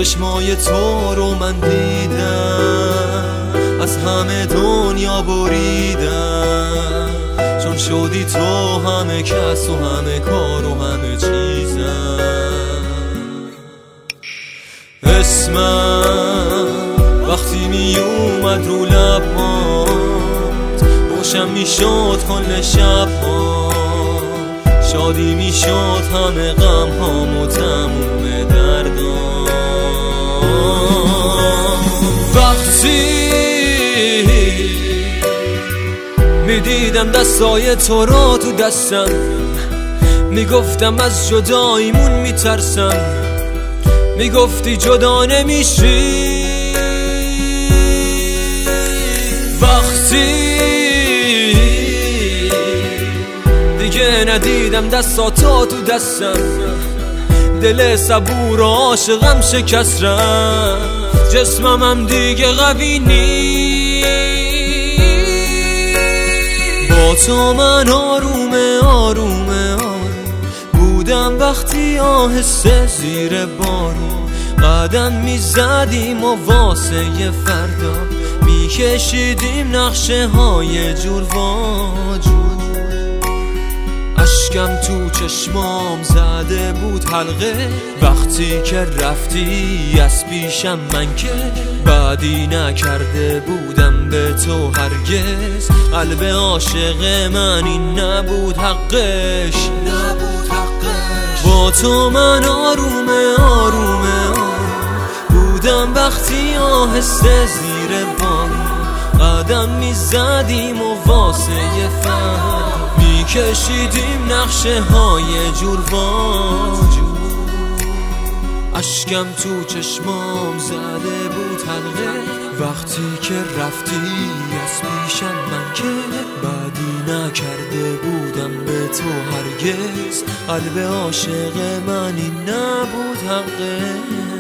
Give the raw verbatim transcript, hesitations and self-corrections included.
چشمای تو رو من دیدم، از همه دنیا بریدم، چون شدی تو همه کس و همه کار و همه چیزم. اسمم وقتی می اومد رو لبات، روشن می شد کل شب ها، شادی می شد همه غم هام و تموم دردام. وقتی می دیدم دستای تو را تو دستم، می گفتم از جداییمون می ترسم، می گفتی جدا نمیشی. وقتی دیگه ندیدم دستاتو تو دستم، دل صبور و عاشقم شکست رفت، جسمم هم دیگه قوی نیست. با تو من آرومه آرومه آروم بودم، وقتی آهسته زیر بارون قدم میزدیم و واسه فردا میکشیدیم نقشه های جور واجور. اشکم تو چشمام زده بود حلقه، وقتی که رفتی از پیشم من که بعدی نکرده بودم به تو هرگز. قلب عاشق من این نبود حقش، نبود حقش. با تو من آرومه آرومه آروم بودم، وقتی آهسته زیر بارون قدم میزدیم و واسه فردا میکشیدیم نقشه های جور واجور. اشکم تو چشمام زده بود حلقه، وقتی که رفتی از پیشم من که بعدی نکرده بودم به تو هرگز. قلب عاشق من این نبود حقه.